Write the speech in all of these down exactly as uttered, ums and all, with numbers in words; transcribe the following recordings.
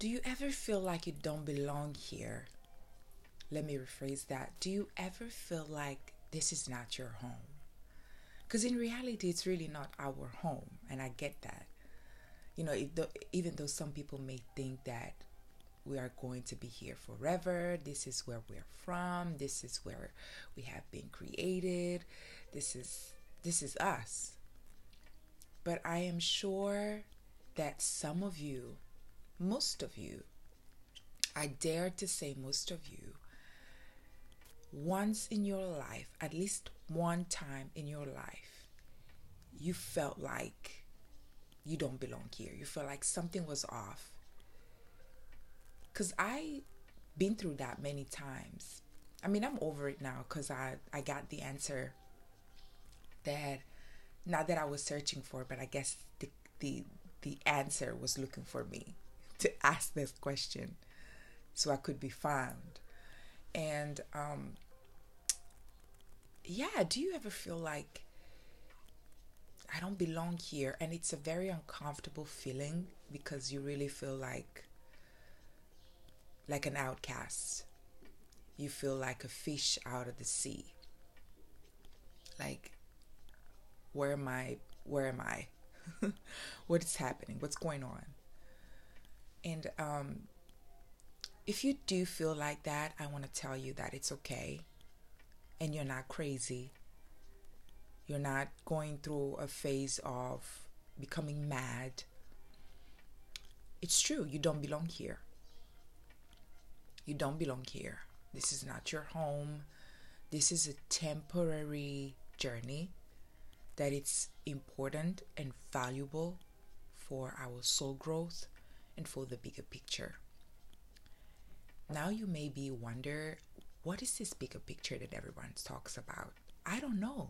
Do you ever feel like you don't belong here? Let me rephrase that. Do you ever feel like this is not your home? Because in reality, it's really not our home, and I get that. You know, if the, even though some people may think that we are going to be here forever, this is where we're from, this is where we have been created, this is this is us. But I am sure that some of you, most of you, I dare to say most of you, once in your life, at least one time in your life, you felt like you don't belong here. You felt like something was off. Because I been through that many times. I mean, I'm over it now because I, I got the answer that, not that I was searching for, but I guess the, the, the answer was looking for me to ask this question so I could be found. And um, yeah, do you ever feel like I don't belong here? And it's a very uncomfortable feeling because you really feel like like an outcast. You feel like a fish out of the sea. Like, where am I? Where am I? What is happening? What's going on? And um, if you do feel like that, I want to tell you that it's okay. And you're not crazy. You're not going through a phase of becoming mad. It's true. You don't belong here. You don't belong here. This is not your home. This is a temporary journey that it's important and valuable for our soul growth and for the bigger picture. Now you may be wonder, what is this bigger picture that everyone talks about? I don't know.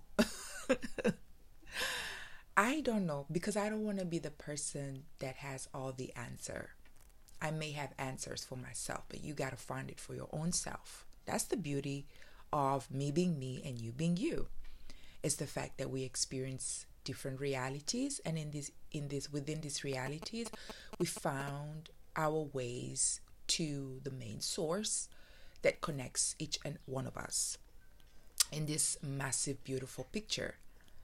I don't know because I don't want to be the person that has all the answer. I may have answers for myself, but you got to find it for your own self. That's the beauty of me being me and you being you. It's the fact that we experience different realities, and in this in this within these realities, we found our ways to the main source that connects each and one of us in this massive, beautiful picture.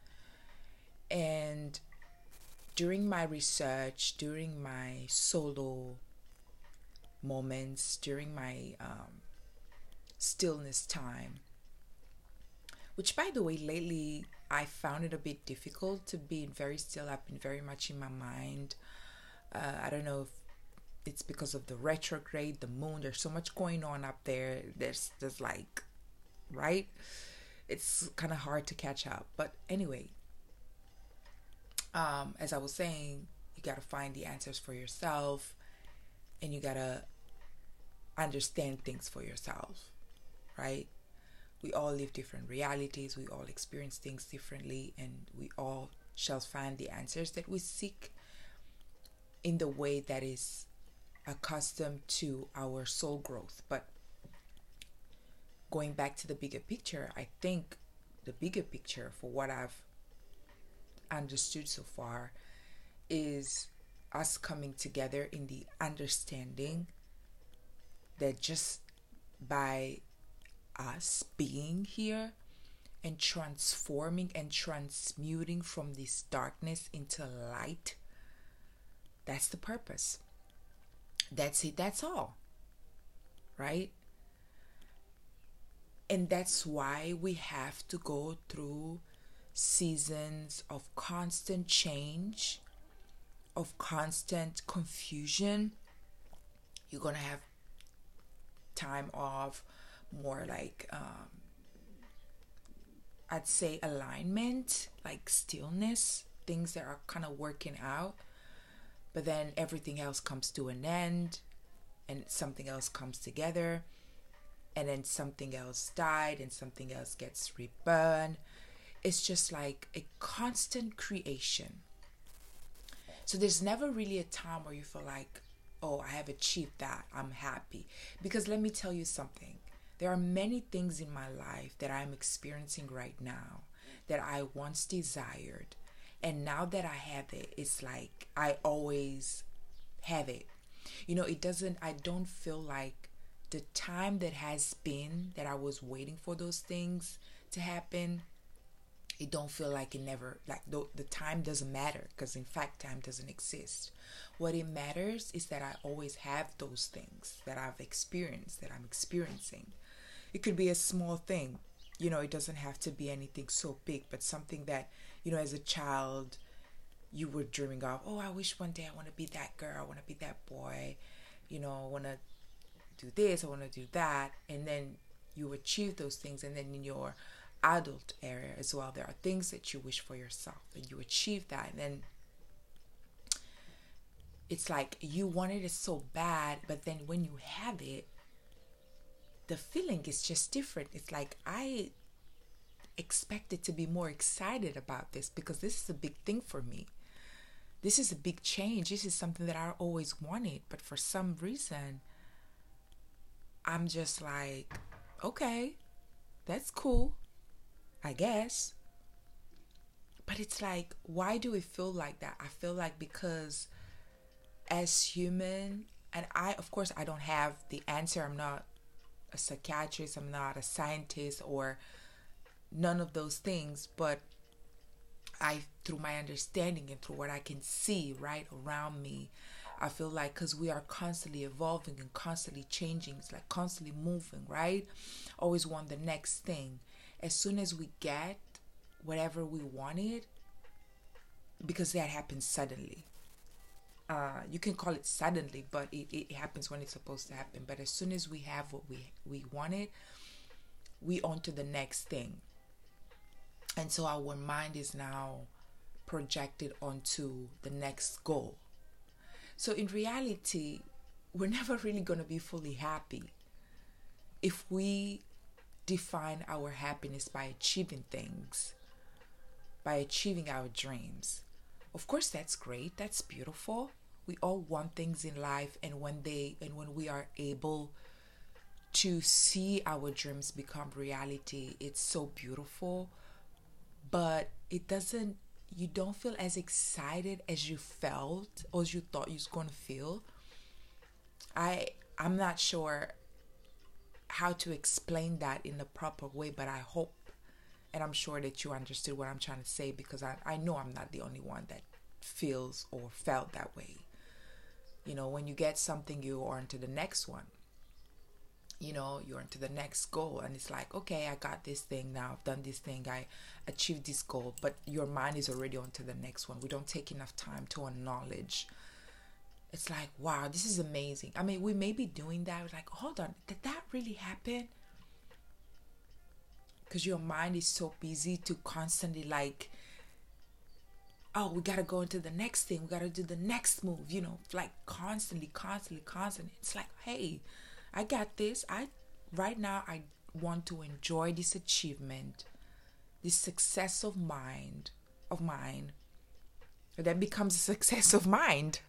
And during my research, during my solo moments, during my um, stillness time, which, by the way, lately I found it a bit difficult to be very still. I've been very much in my mind. Uh, I don't know if it's because of the retrograde, the moon. There's so much going on up there. There's, there's like, right? It's kind of hard to catch up. But anyway, um, as I was saying, you got to find the answers for yourself. And you gotta understand things for yourself, right? We all live different realities. We all experience things differently. And we all shall find the answers that we seek in the way that is accustomed to our soul growth. But going back to the bigger picture, I think the bigger picture for what I've understood so far is us coming together in the understanding that just by us being here and transforming and transmuting from this darkness into light, that's the purpose. That's it. That's all. Right? And that's why we have to go through seasons of constant change, of constant confusion. You're gonna have time of more like um, I'd say alignment, like stillness, things that are kind of working out, but then everything else comes to an end and something else comes together, and then something else died and something else gets reborn. It's just like a constant creation. So there's never really a time where you feel like, oh, I have achieved that, I'm happy. Because let me tell you something. There are many things in my life that I'm experiencing right now that I once desired. And now that I have it, it's like I always have it. You know, it doesn't, I don't feel like the time that has been that I was waiting for those things to happen, it don't feel like it never, like the, the time doesn't matter, because in fact time doesn't exist. What it matters is that I always have those things that I've experienced, that I'm experiencing. It could be a small thing, you know, it doesn't have to be anything so big, but something that, you know, as a child you were dreaming of. Oh, I wish one day I want to be that girl, I want to be that boy, you know, I want to do this, I want to do that. And then you achieve those things, and then in your adult area as well, there are things that you wish for yourself and you achieve that, and then it's like you wanted it so bad, but then when you have it, the feeling is just different. It's like, I expected to be more excited about this because this is a big thing for me. This is a big change. This is something that I always wanted, but for some reason I'm just like, okay, that's cool, I guess. But it's like, why do we feel like that? I feel like because as human, and I, of course, I don't have the answer. I'm not a psychiatrist, I'm not a scientist, or none of those things, but I, through my understanding and through what I can see right around me, I feel like because we are constantly evolving and constantly changing, it's like constantly moving, right? Always want the next thing. As soon as we get whatever we wanted, because that happens suddenly. Uh, you can call it suddenly, but it, it happens when it's supposed to happen. But as soon as we have what we, we wanted, we on to the next thing. And so our mind is now projected onto the next goal. So in reality, we're never really going to be fully happy if we define our happiness by achieving things, by achieving our dreams. Of course, that's great. That's beautiful. We all want things in life, and when they and when we are able to see our dreams become reality, it's so beautiful. But it doesn't, you don't feel as excited as you felt or as you thought you was going to feel. I I'm not sure how to explain that in the proper way, but I hope and I'm sure that you understood what I'm trying to say, because I, I know I'm not the only one that feels or felt that way. You know, when you get something, you are on to the next one. You know, you're into the next goal, and it's like, okay, I got this thing now, I've done this thing, I achieved this goal, but your mind is already on to the next one. We don't take enough time to acknowledge. It's like, wow, this is amazing. I mean, we may be doing that. We're like, hold on, did that really happen? Because your mind is so busy to constantly like, oh, we got to go into the next thing. We got to do the next move, you know, like constantly, constantly, constantly. It's like, hey, I got this. I, right now, I want to enjoy this achievement, this success of mind, of mine. And then becomes a success of mind,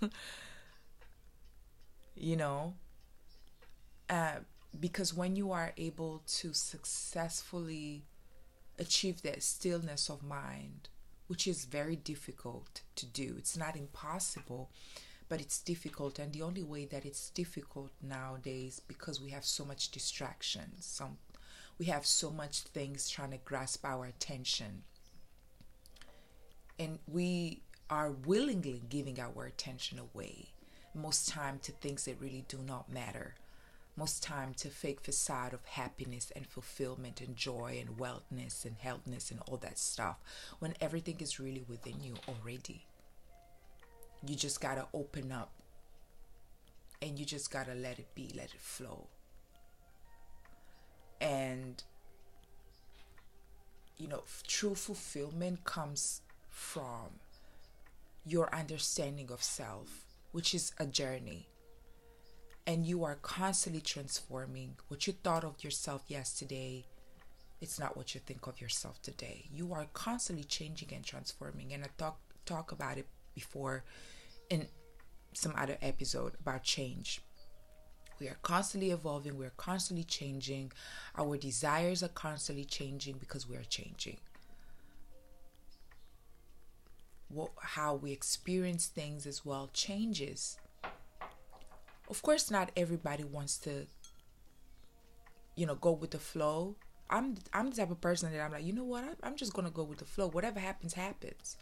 you know, uh, because when you are able to successfully achieve that stillness of mind, which is very difficult to do, it's not impossible, but it's difficult. And the only way that it's difficult nowadays, because we have so much distractions, some we have so much things trying to grasp our attention, and we are willingly giving our attention away most time to things that really do not matter, most time to fake facade of happiness and fulfillment and joy and wellness and healthness and all that stuff, when everything is really within you already. You just gotta open up, and you just gotta let it be, let it flow. And you know, true fulfillment comes from your understanding of self, which is a journey. And you are constantly transforming. What you thought of yourself yesterday, it's not what you think of yourself today. You are constantly changing and transforming. And I talk talk about it before in some other episode about change. We are constantly evolving. We are constantly changing. Our desires are constantly changing because we are changing. What, how we experience things as well changes. Of course, not everybody wants to, you know, go with the flow. I'm I'm the type of person that I'm like, you know what? I'm, I'm just gonna go with the flow. Whatever happens, happens.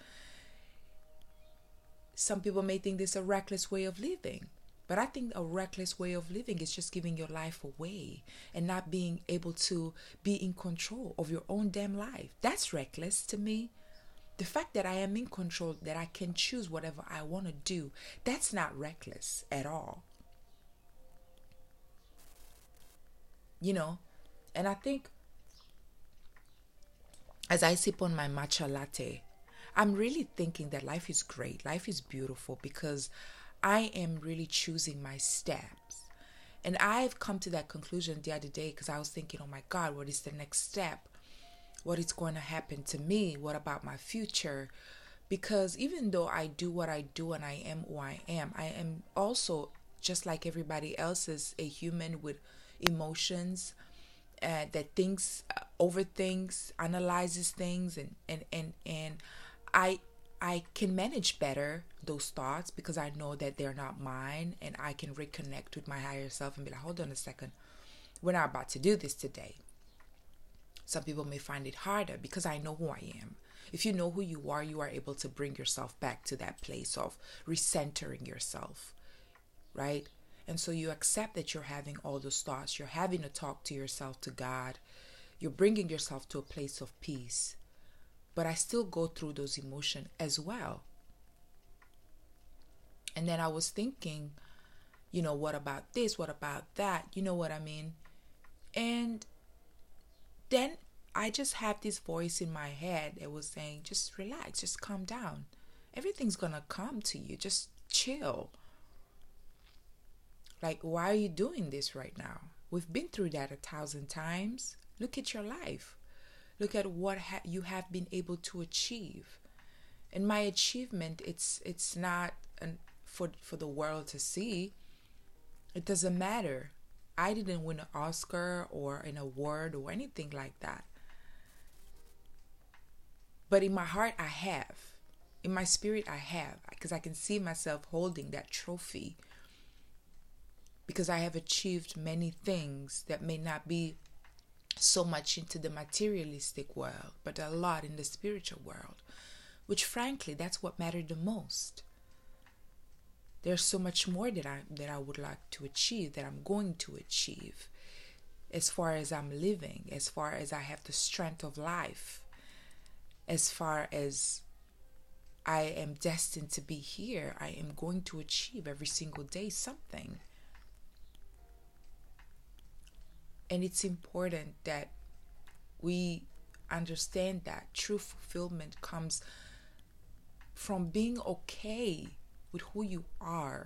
Some people may think this is a reckless way of living, but I think a reckless way of living is just giving your life away and not being able to be in control of your own damn life. That's reckless to me. The fact that I am in control, that I can choose whatever I want to do, that's not reckless at all. You know, and I think as I sip on my matcha latte, I'm really thinking that life is great. Life is beautiful because I am really choosing my steps. And I've come to that conclusion the other day because I was thinking, oh my God, what is the next step? What is going to happen to me? What about my future? Because even though I do what I do and I am who I am, I am also, just like everybody else, is a human with emotions, uh, that thinks, uh, overthinks, analyzes things, and and and and I I can manage better those thoughts because I know that they're not mine, and I can reconnect with my higher self and be like, hold on a second, we're not about to do this today. Some people may find it harder because I know who I am. If you know who you are, you are able to bring yourself back to that place of recentering yourself, right? And so you accept that you're having all those thoughts. You're having a talk to yourself, to God. You're bringing yourself to a place of peace. But I still go through those emotions as well. And then I was thinking, you know, what about this? What about that? You know what I mean? And then I just had this voice in my head that was saying, just relax, just calm down. Everything's going to come to you. Just chill. Like, why are you doing this right now? We've been through that a thousand times. Look at your life. Look at what ha- you have been able to achieve. And my achievement, it's it's not an, for for the world to see. It doesn't matter. I didn't win an Oscar or an award or anything like that. But in my heart, I have. In my spirit, I have. Because I can see myself holding that trophy. Because I have achieved many things that may not be so much into the materialistic world, but a lot in the spiritual world, which frankly, that's what mattered the most. There's so much more that I that I would like to achieve, that I'm going to achieve, as far as I'm living, as far as I have the strength of life, as far as I am destined to be here. I am going to achieve every single day something. And it's important that we understand that true fulfillment comes from being okay with who you are,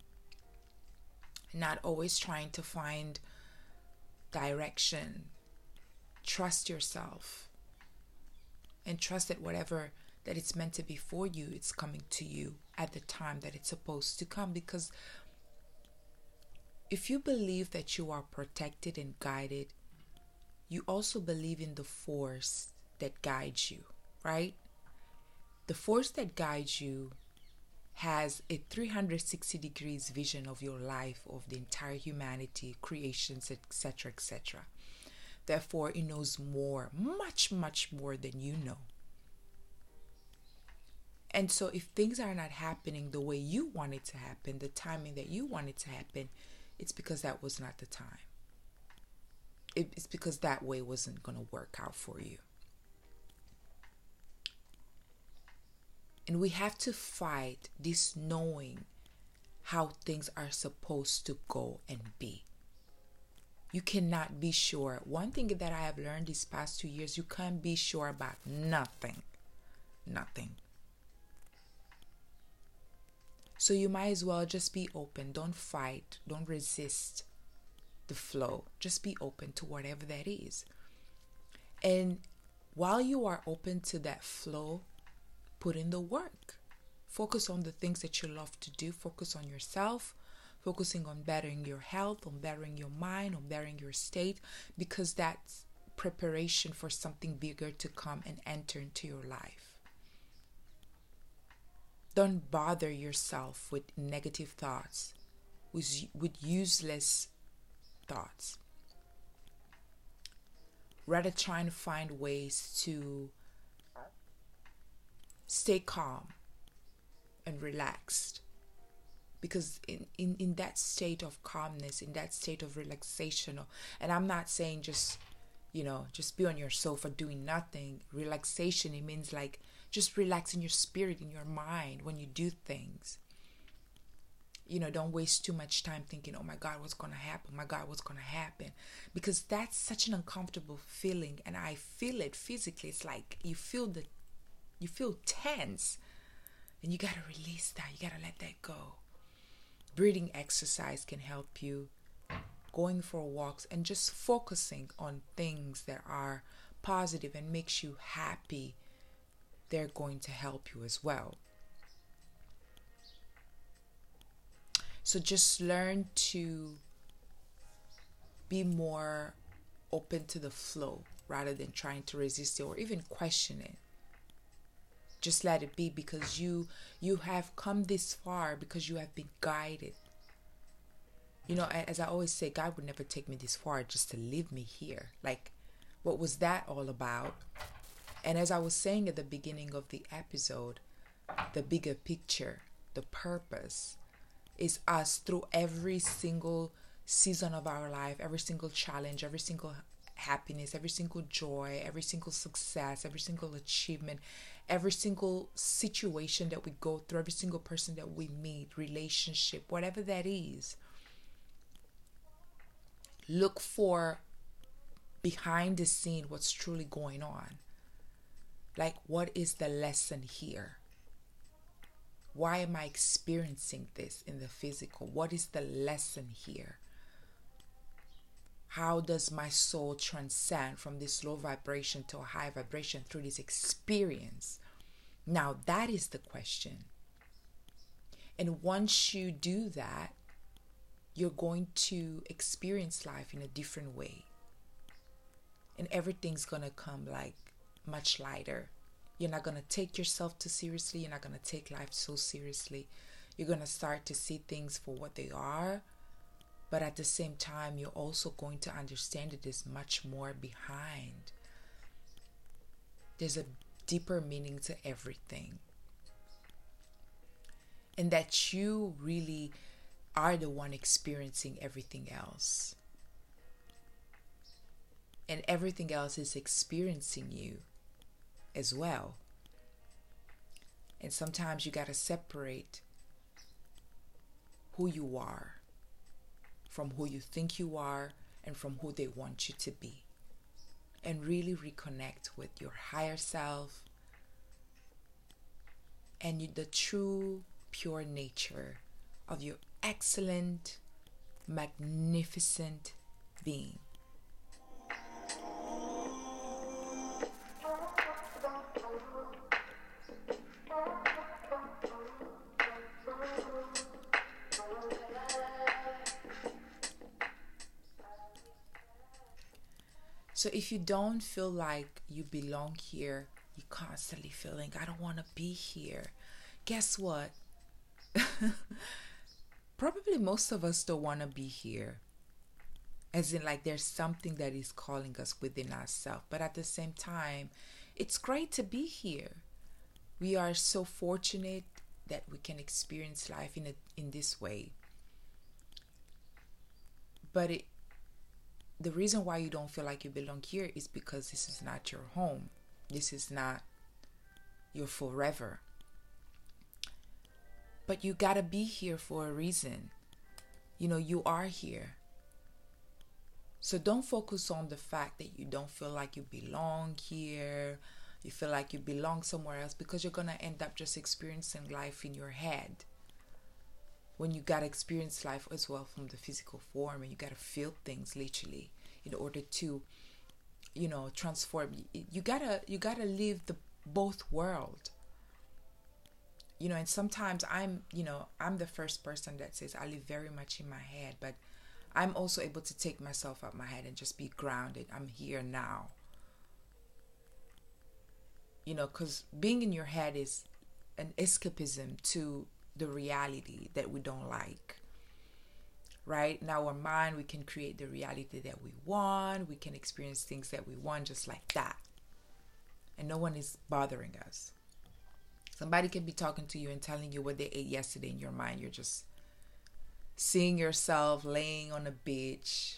not always trying to find direction. Trust yourself and trust that whatever that it's meant to be for you, it's coming to you at the time that it's supposed to come. Because if you believe that you are protected and guided, you also believe in the force that guides you, right? The force that guides you has a three hundred sixty degrees vision of your life, of the entire humanity, creations, et cetera, et cetera. Therefore, it knows more, much, much more than you know. And so if things are not happening the way you want it to happen, the timing that you want it to happen, it's because that was not the time. It's because that way wasn't going to work out for you. And we have to fight this knowing how things are supposed to go and be. You cannot be sure. One thing that I have learned these past two years, you can't be sure about nothing. Nothing. So you might as well just be open. Don't fight. Don't resist the flow. Just be open to whatever that is. And while you are open to that flow, put in the work. Focus on the things that you love to do. Focus on yourself. Focusing on bettering your health, on bettering your mind, on bettering your state, because that's preparation for something bigger to come and enter into your life. Don't bother yourself with negative thoughts. with, with useless thoughts. Rather trying to find ways to stay calm and relaxed. Because in, in, in that state of calmness, in that state of relaxation, and I'm not saying just, you know, just be on your sofa doing nothing. Relaxation, it means like just relaxing your spirit and your mind when you do things. You know, don't waste too much time thinking, oh my God, what's going to happen? My God, what's going to happen? Because that's such an uncomfortable feeling. And I feel it physically. It's like you feel the, you feel tense. And you got to release that. You got to let that go. Breathing exercise can help you. Going for walks and just focusing on things that are positive and makes you happy, they're going to help you as well. So just learn to be more open to the flow rather than trying to resist it or even question it. Just let it be, because you you have come this far because you have been guided. You know, as I always say, God would never take me this far just to leave me here. Like, what was that all about? And as I was saying at the beginning of the episode, the bigger picture, the purpose is us through every single season of our life, every single challenge, every single happiness, every single joy, every single success, every single achievement, every single situation that we go through, every single person that we meet, relationship, whatever that is. Look for behind the scene what's truly going on. Like, what is the lesson here? Why am I experiencing this in the physical? What is the lesson here? How does my soul transcend from this low vibration to a high vibration through this experience? Now, that is the question. And once you do that, you're going to experience life in a different way. And everything's going to come like much lighter. You're not going to take yourself too seriously. You're not going to take life so seriously. You're going to start to see things for what they are. But at the same time, you're also going to understand that there's much more behind. There's a deeper meaning to everything. And that you really are the one experiencing everything else. And everything else is experiencing you as well. And sometimes you got to separate who you are from who you think you are and from who they want you to be. And really reconnect with your higher self and you, the true, pure nature of your excellent, magnificent being. So if you don't feel like you belong here, you're constantly feeling, I don't want to be here. Guess what? Probably most of us don't want to be here. As in, like, there's something that is calling us within ourselves. But at the same time, it's great to be here. We are so fortunate that we can experience life in a, in this way. But it, the reason why you don't feel like you belong here is because this is not your home. This is not your forever. But you gotta be here for a reason. You know, you are here. So don't focus on the fact that you don't feel like you belong here. You feel like you belong somewhere else, because you're gonna end up just experiencing life in your head. When you gotta experience life as well from the physical form, and you gotta feel things literally in order to, you know, transform. You gotta you gotta live the both world. You know, and sometimes I'm, you know, I'm the first person that says I live very much in my head, but I'm also able to take myself out my head and just be grounded. I'm here now. You know, because being in your head is an escapism to the reality that we don't like. right? In our mind, we can create the reality that we want. We can experience things that we want just like that. And no one is bothering us. Somebody can be talking to you and telling you what they ate yesterday in your mind. You're just seeing yourself laying on a beach,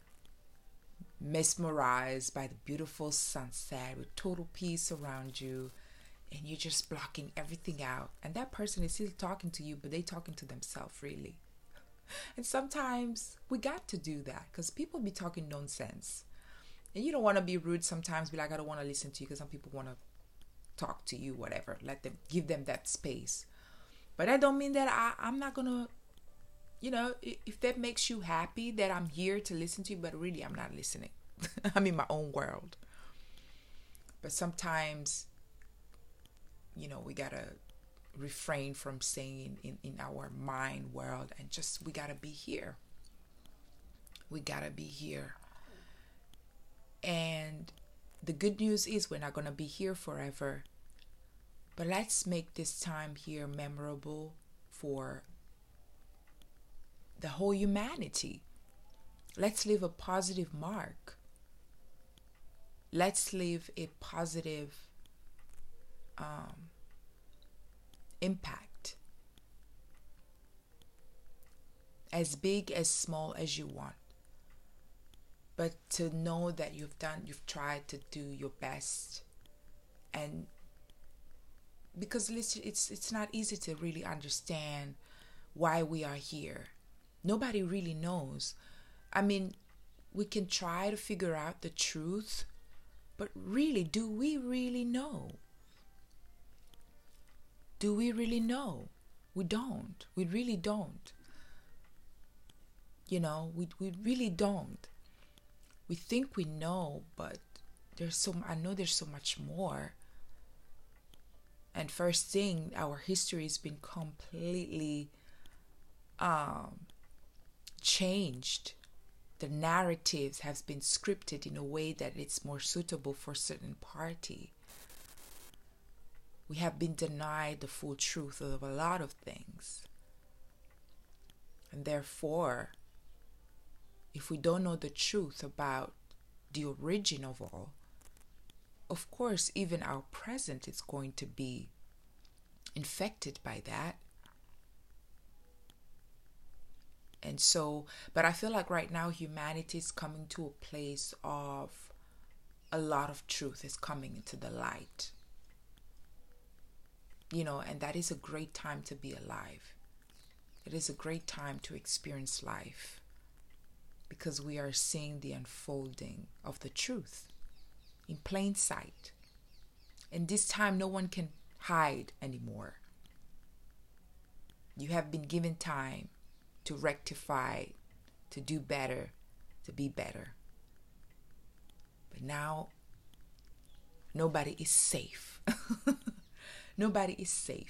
mesmerized by the beautiful sunset with total peace around you, and you're just blocking everything out. And that person is still talking to you, but they're talking to themselves, really. And sometimes we got to do that because people be talking nonsense. And you don't want to be rude sometimes, be like, I don't want to listen to you, because some people want to talk to you, whatever. Let them, give them that space. But that don't mean that I, I'm not going to, you know, if that makes you happy that I'm here to listen to you, but really I'm not listening. I'm in my own world. But sometimes, you know, we got to refrain from saying in, in, in our mind world, and just, we got to be here. We got to be here. And the good news is we're not going to be here forever. But let's make this time here memorable for the whole humanity. Let's leave a positive mark. Let's leave a positive um, impact. As big, as small as you want. But to know that you've done, you've tried to do your best. And because listen, it's it's not easy to really understand why we are here. Nobody really knows. I mean, we can try to figure out the truth, but really, do we really know? Do we really know? We don't. We really don't. You know, we we really don't. We think we know, but there's so I know there's so much more. And first thing, our history has been completely um, changed. The narratives have been scripted in a way that it's more suitable for a certain party. We have been denied the full truth of a lot of things. And therefore, if we don't know the truth about the origin of all, of course, even our present is going to be infected by that. And so, but I feel like right now humanity is coming to a place of a lot of truth is coming into the light. You know, and that is a great time to be alive. It is a great time to experience life, because we are seeing the unfolding of the truth in plain sight. And this time no one can hide anymore. You have been given time to rectify, to do better, to be better. But now nobody is safe. Nobody is safe.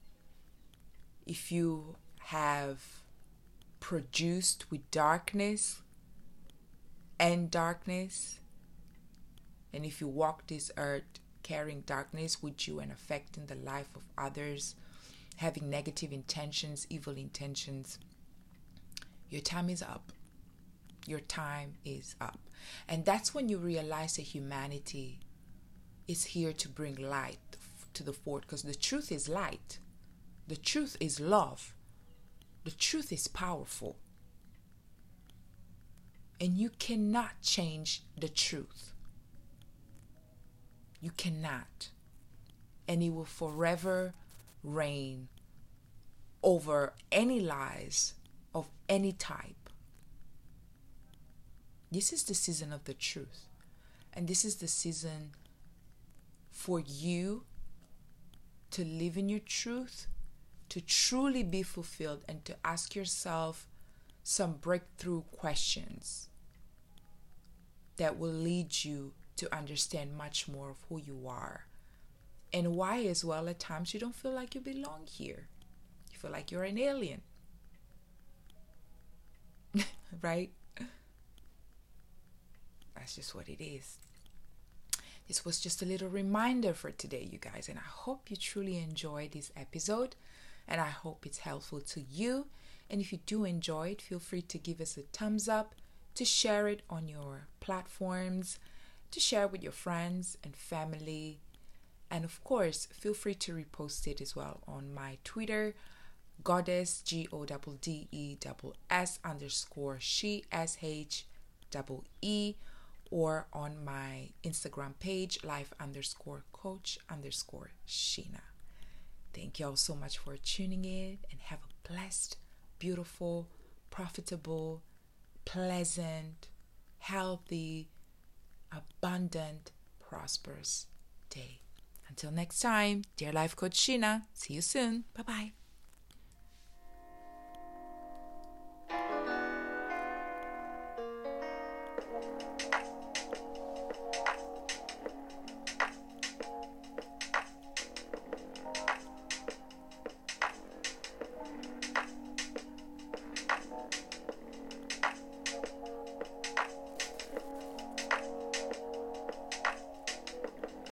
If you have produced with darkness and darkness, and if you walk this earth carrying darkness with you and affecting the life of others, having negative intentions, evil intentions, your time is up. Your time is up. And that's when you realize that humanity is here to bring light to the fort, because the truth is light. The truth is love. The truth is powerful. And you cannot change the truth. You cannot. And it will forever reign over any lies of any type. This is the season of the truth. And this is the season for you to live in your truth, to truly be fulfilled, and to ask yourself some breakthrough questions that will lead you to understand much more of who you are and why, as well, at times you don't feel like you belong here. You feel like you're an alien. Right? That's just what it is. This was just a little reminder for today, you guys, and I hope you truly enjoyed this episode, and I hope it's helpful to you. And if you do enjoy it, feel free to give us a thumbs up, to share it on your platforms, to share it with your friends and family. And of course, feel free to repost it as well on my Twitter, Goddess, G O D D E S S underscore she, S H E E, or on my Instagram page, life underscore coach underscore Sheena. Thank you all so much for tuning in, and have a blessed, beautiful, profitable, pleasant, healthy, abundant, prosperous day. Until next time, dear Life Coach Sheena, see you soon. Bye-bye.